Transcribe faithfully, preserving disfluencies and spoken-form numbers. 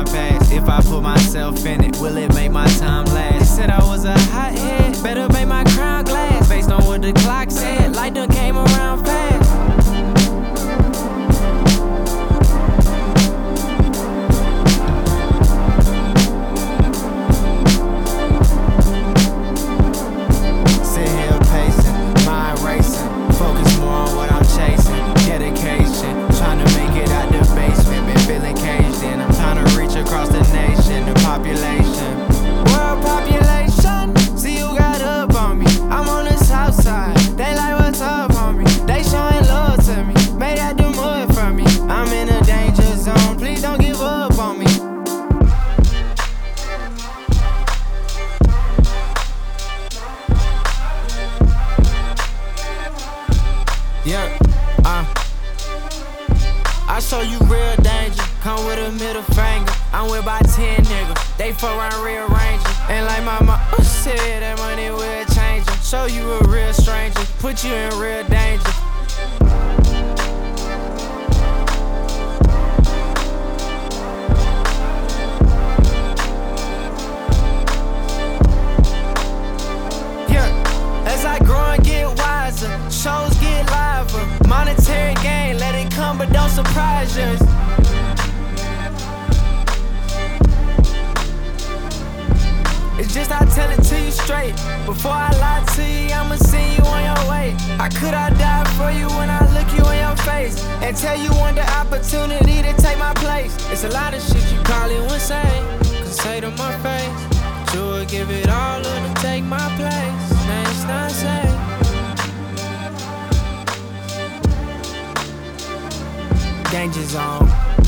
my past. If I put myself in it, will it make my time last? They said I was a hothead, better make my crown glass. Based on what the clock said, light done came around fast. Yeah, uh I show you real danger, come with a middle finger. I'm with about ten niggas, they fuck around rearranging. And like my mom said, that money will change em. Show you a real stranger, put you in real danger. Yeah, as I grow and get wiser, shows get liver. Monetary gain, let it come, but don't surprise us. It's just I tell it to you straight. Before I lie to you, I'ma send you on your way. How could I die for you when I look you in your face and tell you want the opportunity to take my place? It's a lot of shit you probably wouldn't say, could say to my face, but you would give it all up to take my place. Now it's not safe. Danger zone.